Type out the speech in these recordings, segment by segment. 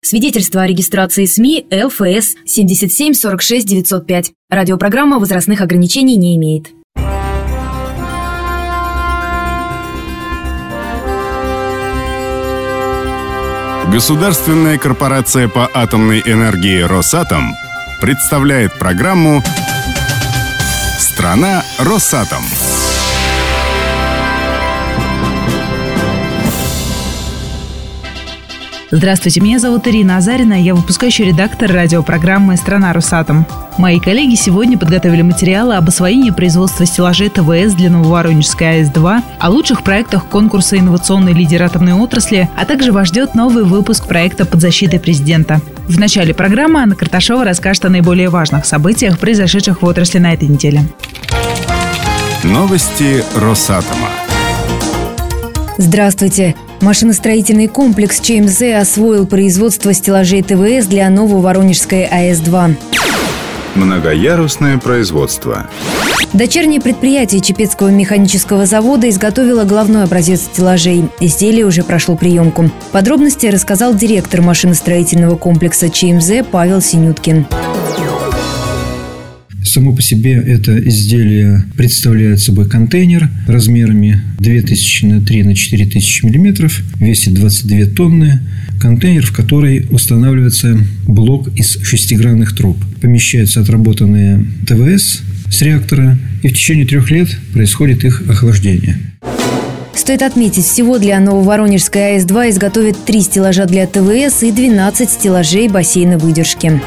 Свидетельство о регистрации СМИ ЛФС 77 46 905. Радиопрограмма возрастных ограничений не имеет. Государственная корпорация по атомной энергии «Росатом» представляет программу «Страна Росатом». Здравствуйте, меня зовут Ирина Азарина, я выпускающий редактор радиопрограммы «Страна Росатом». Мои коллеги сегодня подготовили материалы об освоении производства стеллажей ТВС для Нововоронежской АЭС-2, о лучших проектах конкурса «Инновационный лидер атомной отрасли», а также вас ждет новый выпуск проекта «Под защитой президента». В начале программы Анна Карташова расскажет о наиболее важных событиях, произошедших в отрасли на этой неделе. Новости Росатома. Здравствуйте! Машиностроительный комплекс ЧМЗ освоил производство стеллажей ТВС для Нововоронежской АЭС-2. Многоярусное производство. Дочернее предприятие Чепецкого механического завода изготовило головной образец стеллажей. Изделие уже прошло приемку. Подробности рассказал директор машиностроительного комплекса ЧМЗ Павел Синюткин. Само по себе это изделие представляет собой контейнер размерами 2000 на 3 на 4000 мм, весит 22 тонны. Контейнер, в который устанавливается блок из шестигранных труб. Помещаются отработанные ТВС с реактора, и в течение 3 лет происходит их охлаждение. Стоит отметить, всего для Нововоронежской АЭС-2 изготовят 3 стеллажа для ТВС и 12 стеллажей бассейна выдержки.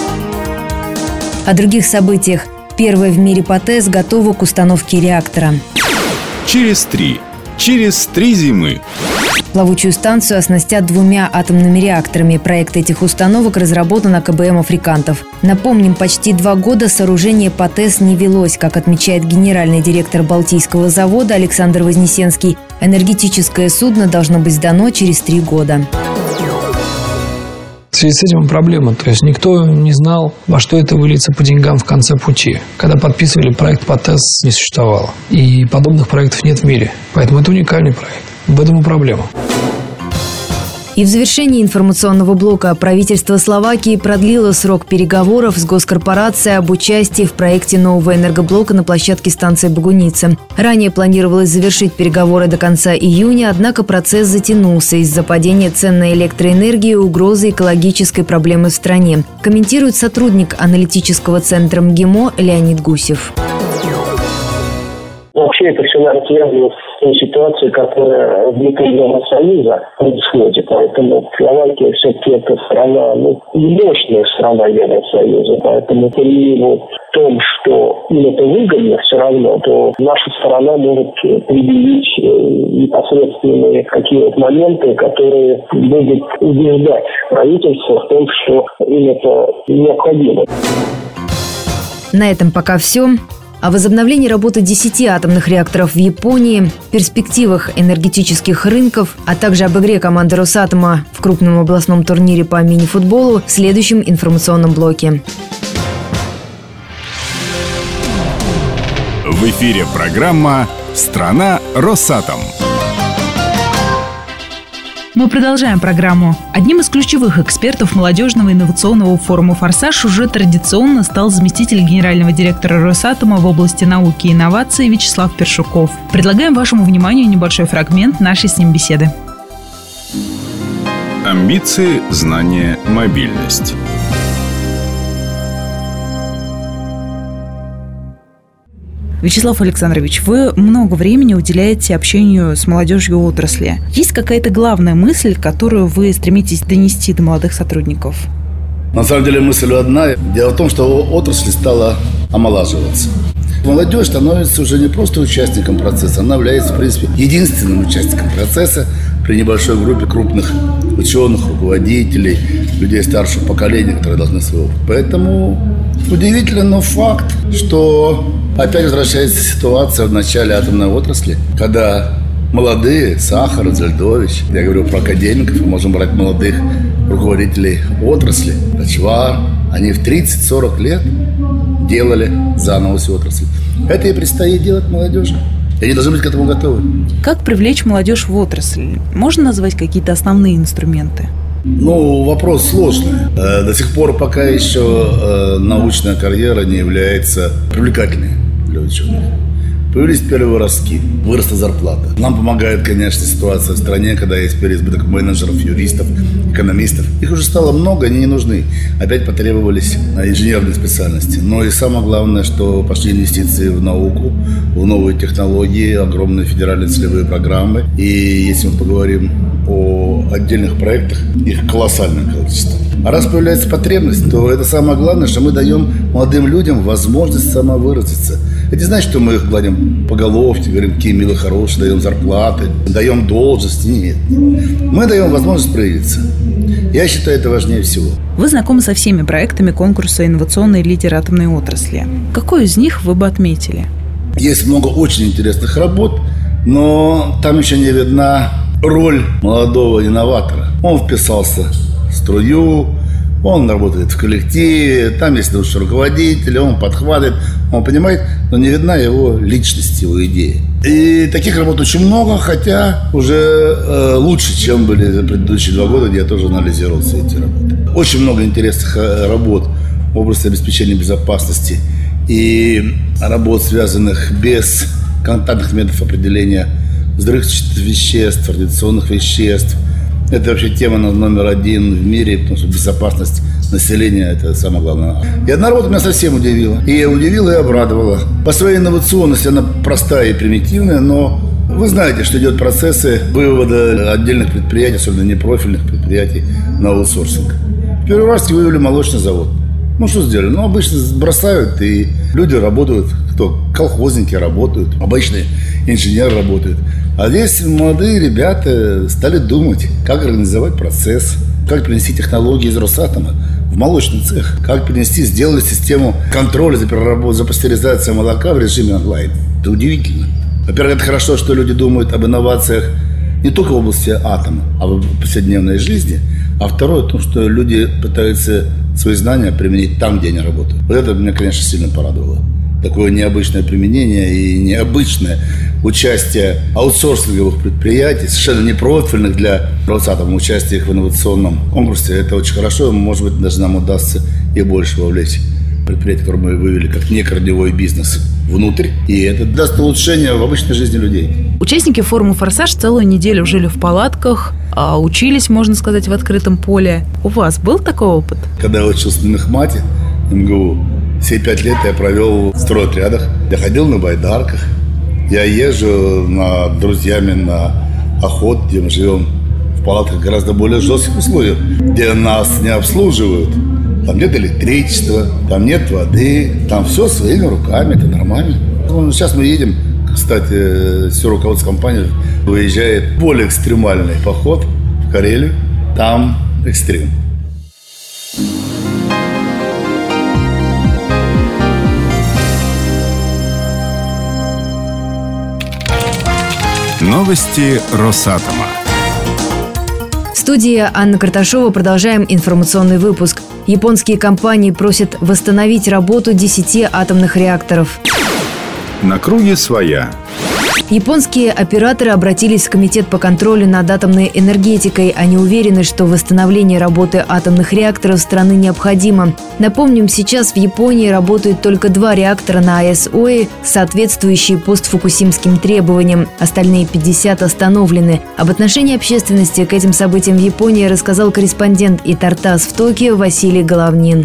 О других событиях. Первая в мире ПАТЭС готова к установке реактора. Через 3 зимы. Плавучую станцию оснастят 2 атомными реакторами. Проект этих установок разработан АКБМ «Африкантов». Напомним, почти 2 года сооружение ПАТЭС не велось. Как отмечает генеральный директор Балтийского завода Александр Вознесенский, энергетическое судно должно быть сдано через 3 года. В связи с этим проблема. То есть никто не знал, во что это выльется по деньгам в конце пути. Когда подписывали проект ПАТЭС, не существовало. И подобных проектов нет в мире. Поэтому это уникальный проект. В этом и проблема. И в завершении информационного блока правительство Словакии продлило срок переговоров с госкорпорацией об участии в проекте нового энергоблока на площадке станции Богуница. Ранее планировалось завершить переговоры до конца июня, однако процесс затянулся из-за падения цен на электроэнергию и угрозы экологической проблемы в стране. Комментирует сотрудник аналитического центра МГИМО Леонид Гусев. Вообще это все, наверное, связано с той ситуацией, которая внутри Евросоюза происходит. Поэтому Словакия все-таки это страна, мощная страна Евросоюза. Поэтому при том, что им это выгодно все равно, то наша сторона может предъявить непосредственные какие-то моменты, которые будут убеждать правительство в том, что им это необходимо. На этом пока все. О возобновлении работы 10 атомных реакторов в Японии, перспективах энергетических рынков, а также об игре команды Росатома в крупном областном турнире по мини-футболу в следующем информационном блоке. В эфире программа «Страна Росатом». Мы продолжаем программу. Одним из ключевых экспертов молодежного инновационного форума «Форсаж» уже традиционно стал заместитель генерального директора Росатома в области науки и инноваций Вячеслав Першуков. Предлагаем вашему вниманию небольшой фрагмент нашей с ним беседы. Амбиции, знания, мобильность. Вячеслав Александрович, вы много времени уделяете общению с молодежью отрасли. Есть какая-то главная мысль, которую вы стремитесь донести до молодых сотрудников? На самом деле мысль одна. Дело в том, что отрасль стала омолаживаться. Молодежь становится уже не просто участником процесса, она является, в принципе, единственным участником процесса при небольшой группе крупных ученых, руководителей, людей старшего поколения, которые должны свой опыт. Поэтому удивительно, но факт, что опять возвращается ситуация в начале атомной отрасли, когда молодые, Сахаров, Зельдович, я говорю про академиков, мы можем брать молодых руководителей отрасли, Почвар, они в 30-40 лет делали заново всю отрасль. Это и предстоит делать молодежи. И они должны быть к этому готовы. Как привлечь молодежь в отрасль? Можно назвать какие-то основные инструменты? Вопрос сложный. До сих пор пока еще научная карьера не является привлекательной для ученых. Появились первые ростки, выросла зарплата. Нам помогает, конечно, ситуация в стране, когда есть переизбыток менеджеров, юристов, экономистов. Их уже стало много, они не нужны. Опять потребовались инженерные специальности. Но и самое главное, что пошли инвестиции в науку, в новые технологии, огромные федеральные целевые программы. И если мы поговорим о отдельных проектах, их колоссальное количество. А раз появляется потребность, то это самое главное, что мы даем молодым людям возможность самовыразиться. Это не значит, что мы их гладим по головке, говорим, какие милые, хорошие, даем зарплаты, даем должности. Нет. Мы даем возможность проявиться. Я считаю, это важнее всего. Вы знакомы со всеми проектами конкурса «Инновационный лидер атомной отрасли». Какой из них вы бы отметили? Есть много очень интересных работ, но там еще не видна роль молодого инноватора. Он вписался в струю, он работает в коллективе, там есть научный руководитель, он подхватывает, он понимает, но не видна его личность, его идея. И таких работ очень много, хотя уже лучше, чем были за предыдущие 2 года, где я тоже анализировал все эти работы. Очень много интересных работ в области обеспечения безопасности и работ, связанных без контактных методов определения взрывчатых веществ, радиационных веществ. Это вообще тема номер 1 в мире, потому что безопасность населения – это самое главное. И одна работа меня совсем удивила. И удивила, и обрадовала. По своей инновационности она простая и примитивная, но вы знаете, что идет процессы вывода отдельных предприятий, особенно непрофильных предприятий, на аутсорсинг. В Первоуральске вывели молочный завод. Что сделали? Обычно бросают, и люди работают, колхозники работают, обычные инженеры работают. А здесь молодые ребята стали думать, как организовать процесс, как перенести технологии из Росатома в молочный цех, как сделали систему контроля за пастеризацией молока в режиме онлайн. Это удивительно. Во-первых, это хорошо, что люди думают об инновациях не только в области атома, а в повседневной жизни. А второе, то, что люди пытаются свои знания применить там, где они работают. Вот это меня, конечно, сильно порадовало. Такое необычное применение и необычное участие аутсорсинговых предприятий, совершенно непрофильных для Росатома, участие их в инновационном конкурсе. Это очень хорошо. Может быть, даже нам удастся и больше вовлечь предприятия, которые мы вывели как некорневой бизнес внутрь. И это даст улучшение в обычной жизни людей. Участники форума «Форсаж» целую неделю жили в палатках, а учились, можно сказать, в открытом поле. У вас был такой опыт? Когда я учился на мехмате, МГУ, все 5 лет я провел в стройотрядах. Я ходил на байдарках. Я езжу с друзьями на охоту, где мы живем в палатках гораздо более жестких условиях, где нас не обслуживают. Там нет электричества, там нет воды, там все своими руками, это нормально. Сейчас мы едем, кстати, все руководство компании выезжает в более экстремальный поход в Карелию, там экстрим. Новости Росатома. В студии Анна Карташова. Продолжаем информационный выпуск. Японские компании просят восстановить работу 10 атомных реакторов. На круге своя. Японские операторы обратились в Комитет по контролю над атомной энергетикой. Они уверены, что восстановление работы атомных реакторов страны необходимо. Напомним, сейчас в Японии работают только 2 реактора на АЭС Ои, соответствующие постфукусимским требованиям. Остальные 50 остановлены. Об отношении общественности к этим событиям в Японии рассказал корреспондент ИТАР-ТАСС в Токио Василий Головнин.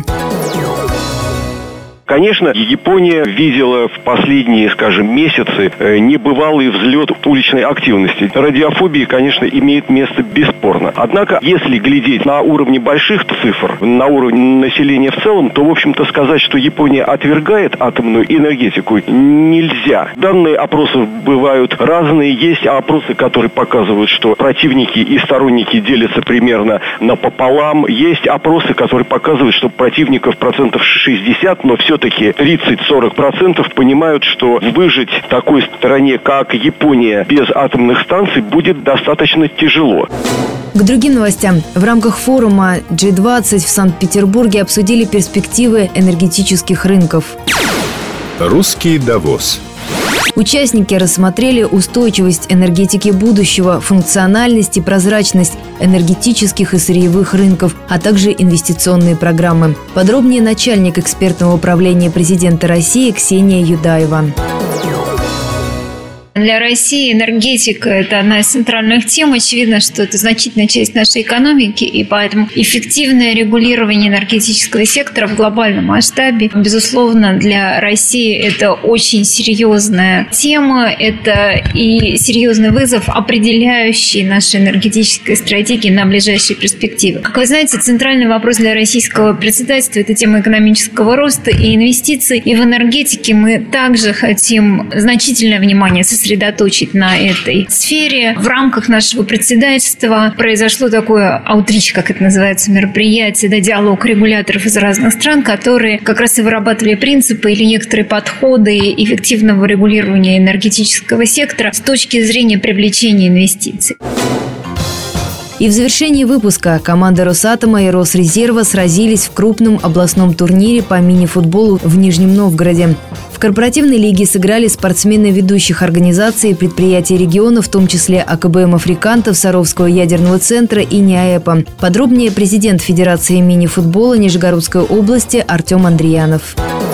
Конечно, Япония видела в последние, месяцы небывалый взлет уличной активности. Радиофобия, конечно, имеет место бесспорно. Однако, если глядеть на уровне больших цифр, на уровне населения в целом, то, в общем-то, сказать, что Япония отвергает атомную энергетику, нельзя. Данные опросов бывают разные. Есть опросы, которые показывают, что противники и сторонники делятся примерно напополам. Есть опросы, которые показывают, что противников 60%, но все-таки 30-40% понимают, что выжить такой стране, как Япония, без атомных станций будет достаточно тяжело. К другим новостям. В рамках форума G20 в Санкт-Петербурге обсудили перспективы энергетических рынков. Русский Давос. Участники рассмотрели устойчивость энергетики будущего, функциональность и прозрачность энергетических и сырьевых рынков, а также инвестиционные программы. Подробнее начальник экспертного управления президента России Ксения Юдаева. Для России энергетика – это одна из центральных тем. Очевидно, что это значительная часть нашей экономики, и поэтому эффективное регулирование энергетического сектора в глобальном масштабе, безусловно, для России это очень серьезная тема, это и серьезный вызов, определяющий наши энергетические стратегии на ближайшие перспективы. Как вы знаете, центральный вопрос для российского председательства – это тема экономического роста и инвестиций. И в энергетике мы также хотим значительное внимание сосредоточить на этой сфере. В рамках нашего председательства произошло такое аутрич, как это называется, мероприятие, диалог регуляторов из разных стран, которые как раз и вырабатывали принципы или некоторые подходы эффективного регулирования энергетического сектора с точки зрения привлечения инвестиций. И в завершении выпуска команда «Росатома» и «Росрезерва» сразились в крупном областном турнире по мини-футболу в Нижнем Новгороде. В корпоративной лиге сыграли спортсмены ведущих организаций и предприятий региона, в том числе АКБМ «Африкантов», Саровского ядерного центра и НИАЭПа. Подробнее президент Федерации мини-футбола Нижегородской области Артем Андреянов.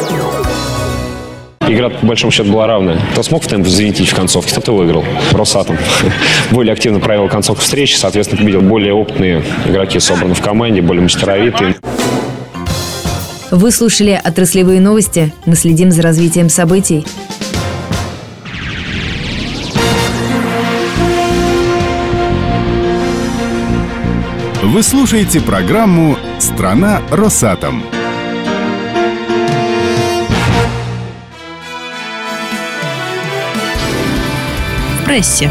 Игра, по большому счету, была равная. Кто смог в темп взвинтить в концовке, кто-то выиграл. Росатом более активно провел концовку встречи, соответственно, победил. Более опытные игроки собраны в команде, более мастеровитые. Вы слушали отраслевые новости. Мы следим за развитием событий. Вы слушаете программу «Страна Росатом». Прессе.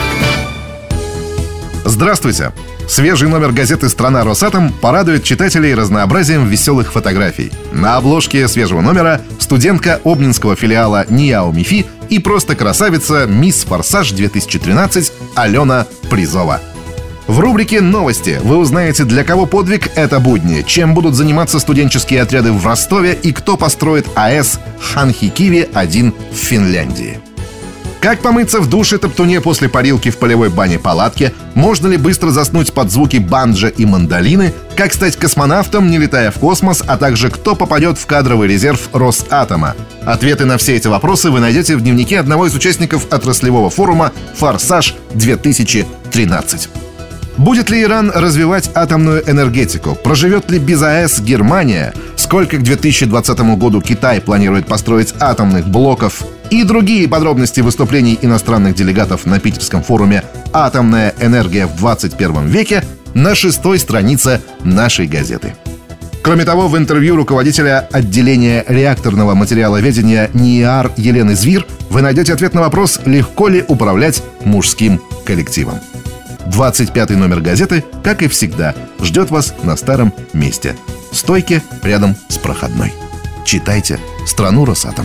Здравствуйте! Свежий номер газеты «Страна Росатом» порадует читателей разнообразием веселых фотографий. На обложке свежего номера студентка обнинского филиала НИАО МИФИ и просто красавица мисс Форсаж-2013 Алена Призова. В рубрике «Новости» вы узнаете, для кого подвиг — это будни, чем будут заниматься студенческие отряды в Ростове и кто построит АЭС Ханхикиви-1 в Финляндии. Как помыться в душе-топтуне после парилки в полевой бане-палатке? Можно ли быстро заснуть под звуки банджо и мандолины? Как стать космонавтом, не летая в космос? А также кто попадет в кадровый резерв Росатома? Ответы на все эти вопросы вы найдете в дневнике одного из участников отраслевого форума «Форсаж-2013». Будет ли Иран развивать атомную энергетику? Проживет ли без АЭС Германия? Сколько к 2020 году Китай планирует построить атомных блоков? И другие подробности выступлений иностранных делегатов на питерском форуме «Атомная энергия в 21 веке» на 6-й странице нашей газеты. Кроме того, в интервью руководителя отделения реакторного материаловедения НИИАР Елены Звир вы найдете ответ на вопрос, легко ли управлять мужским коллективом. 25-й номер газеты, как и всегда, ждет вас на старом месте. Стойки рядом с проходной. Читайте «Страну Росатом».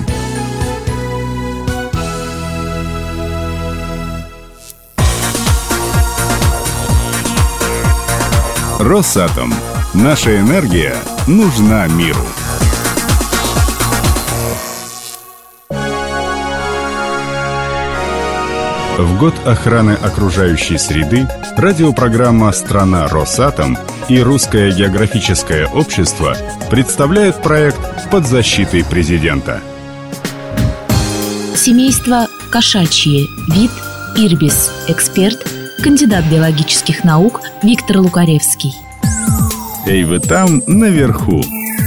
Росатом. Наша энергия нужна миру. В год охраны окружающей среды радиопрограмма «Страна Росатом» и Русское географическое общество представляют проект «Под защитой президента». Семейство кошачье. Вид ирбис. Эксперт, кандидат биологических наук Виктор Лукаревский. Эй, вы там, наверху.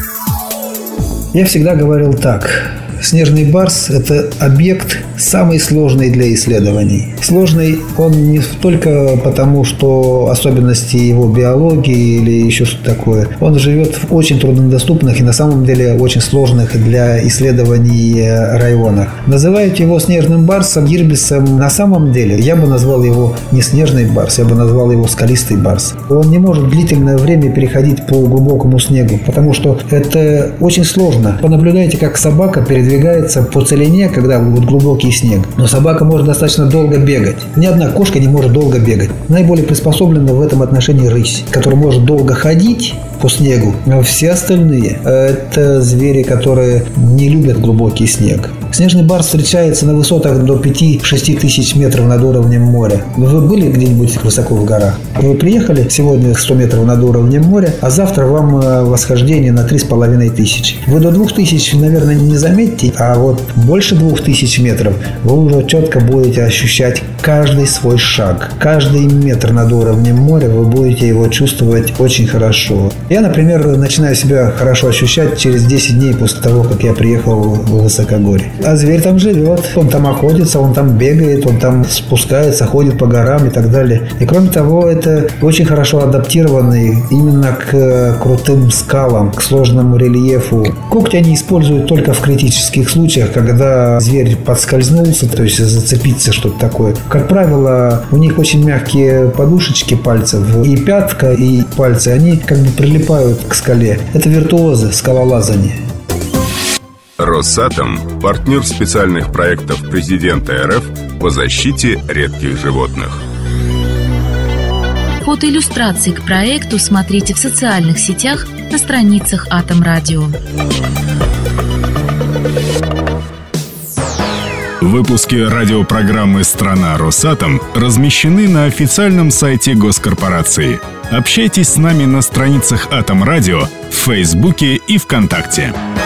Я всегда говорил так. Снежный барс – это объект самый сложный для исследований. Сложный он не только потому, что особенности его биологии или еще что-то такое. Он живет в очень труднодоступных и на самом деле очень сложных для исследований районах. Называют его снежным барсом, ирбисом. На самом деле я бы назвал его не снежный барс, я бы назвал его скалистый барс. Он не может длительное время переходить по глубокому снегу, потому что это очень сложно. Понаблюдайте, как собака передвигается по целине, когда вот глубокий снег. Но собака может достаточно долго бегать. Ни одна кошка не может долго бегать. Наиболее приспособлена в этом отношении рысь, которая может долго ходить по снегу. А все остальные – это звери, которые не любят глубокий снег. Снежный барс встречается на высотах до 5-6 тысяч метров над уровнем моря. Вы были где-нибудь высоко в горах? Вы приехали сегодня 100 метров над уровнем моря, а завтра вам восхождение на 3500. Вы до 2000, наверное, не заметите, а вот больше 2000 метров вы уже четко будете ощущать каждый свой шаг. Каждый метр над уровнем моря вы будете его чувствовать очень хорошо. Я, например, начинаю себя хорошо ощущать через 10 дней после того, как я приехал в высокогорье. А зверь там живет, он там охотится, он там бегает, он там спускается, ходит по горам и так далее. И кроме того, это очень хорошо адаптированный именно к крутым скалам, к сложному рельефу. Когти они используют только в критических случаях, когда зверь подскользнулся, то есть зацепиться, что-то такое. Как правило, у них очень мягкие подушечки пальцев, и пятка, и пальцы, они как бы прилипают к скале. Это виртуозы скалолазания. Росатом – партнер специальных проектов президента РФ по защите редких животных. Фотоиллюстрации к проекту смотрите в социальных сетях на страницах Атом Радио. Выпуски радиопрограммы «Страна Росатом» размещены на официальном сайте госкорпорации. Общайтесь с нами на страницах Атом Радио в Фейсбуке и ВКонтакте.